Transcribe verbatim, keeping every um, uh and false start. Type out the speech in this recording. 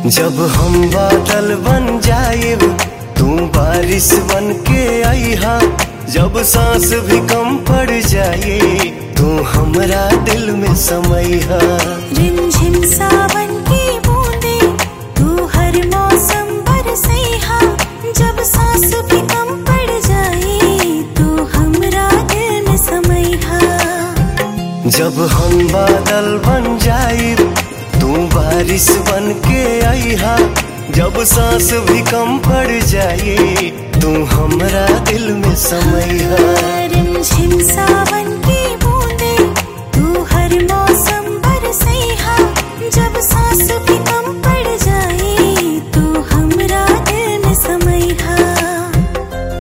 जब हम बादल बन जाएब तू बारिश बन के आईहा। जब सांस भी कम पड़ जाए तू हमरा दिल में समैहा। रिमझिम सावन की बूंदे तू हर मौसम बरसैहा। जब सांस भी कम पड़ जाए तू हमरा दिल में समैहा। जब हम बादल बन जाएब तू बारिश बन के आईहा। जब सांस भी कम पड़ जाए तू हमरा दिल में समैहा।